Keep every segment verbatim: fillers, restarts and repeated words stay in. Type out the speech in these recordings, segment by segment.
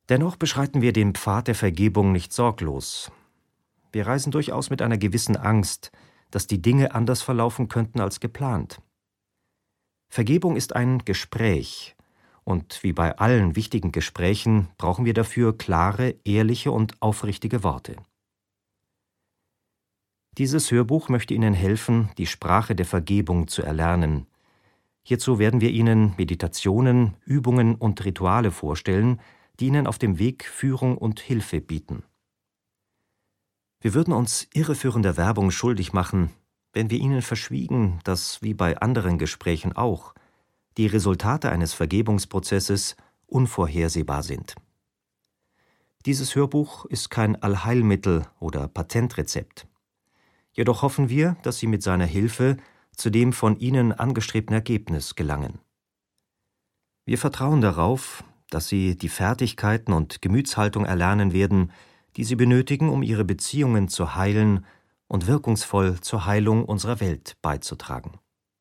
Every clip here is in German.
Dennoch beschreiten wir den Pfad der Vergebung nicht sorglos. Wir reisen durchaus mit einer gewissen Angst, dass die Dinge anders verlaufen könnten als geplant. Vergebung ist ein Gespräch, und wie bei allen wichtigen Gesprächen brauchen wir dafür klare, ehrliche und aufrichtige Worte. Dieses Hörbuch möchte Ihnen helfen, die Sprache der Vergebung zu erlernen. Hierzu werden wir Ihnen Meditationen, Übungen und Rituale vorstellen, die Ihnen auf dem Weg Führung und Hilfe bieten. Wir würden uns irreführender Werbung schuldig machen, wenn wir Ihnen verschwiegen, dass, wie bei anderen Gesprächen auch, die Resultate eines Vergebungsprozesses unvorhersehbar sind. Dieses Hörbuch ist kein Allheilmittel oder Patentrezept. Jedoch hoffen wir, dass Sie mit seiner Hilfe zu dem von Ihnen angestrebten Ergebnis gelangen. Wir vertrauen darauf, dass Sie die Fertigkeiten und Gemütshaltung erlernen werden, die Sie benötigen, um Ihre Beziehungen zu heilen und wirkungsvoll zur Heilung unserer Welt beizutragen.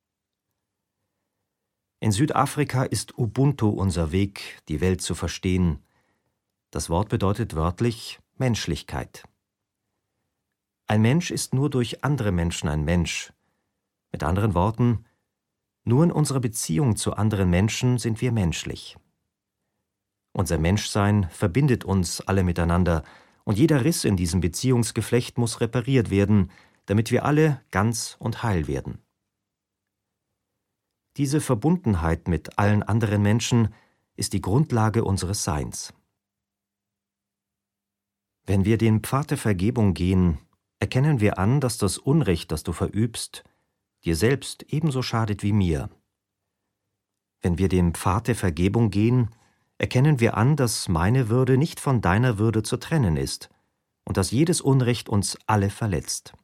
In Südafrika ist Ubuntu unser Weg, die Welt zu verstehen. Das Wort bedeutet wörtlich Menschlichkeit. Ein Mensch ist nur durch andere Menschen ein Mensch. Mit anderen Worten, nur in unserer Beziehung zu anderen Menschen sind wir menschlich. Unser Menschsein verbindet uns alle miteinander, und jeder Riss in diesem Beziehungsgeflecht muss repariert werden, damit wir alle ganz und heil werden. Diese Verbundenheit mit allen anderen Menschen ist die Grundlage unseres Seins. Wenn wir den Pfad der Vergebung gehen, erkennen wir an, dass das Unrecht, das du verübst, dir selbst ebenso schadet wie mir. Wenn wir den Pfad der Vergebung gehen, erkennen wir an, dass meine Würde nicht von deiner Würde zu trennen ist und dass jedes Unrecht uns alle verletzt.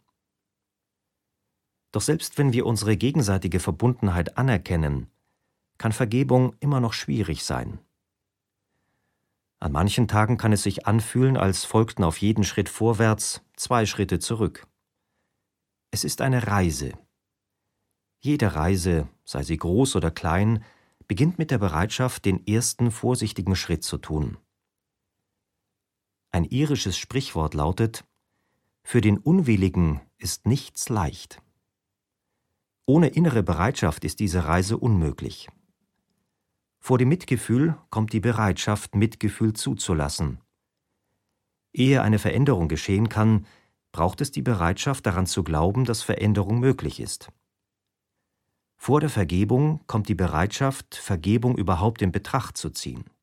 Doch selbst wenn wir unsere gegenseitige Verbundenheit anerkennen, kann Vergebung immer noch schwierig sein. An manchen Tagen kann es sich anfühlen, als folgten auf jeden Schritt vorwärts zwei Schritte zurück. Es ist eine Reise. Jede Reise, sei sie groß oder klein, beginnt mit der Bereitschaft, den ersten vorsichtigen Schritt zu tun. Ein irisches Sprichwort lautet: Für den Unwilligen ist nichts leicht. Ohne innere Bereitschaft ist diese Reise unmöglich. Vor dem Mitgefühl kommt die Bereitschaft, Mitgefühl zuzulassen. Ehe eine Veränderung geschehen kann, braucht es die Bereitschaft, daran zu glauben, dass Veränderung möglich ist. Vor der Vergebung kommt die Bereitschaft, Vergebung überhaupt in Betracht zu ziehen.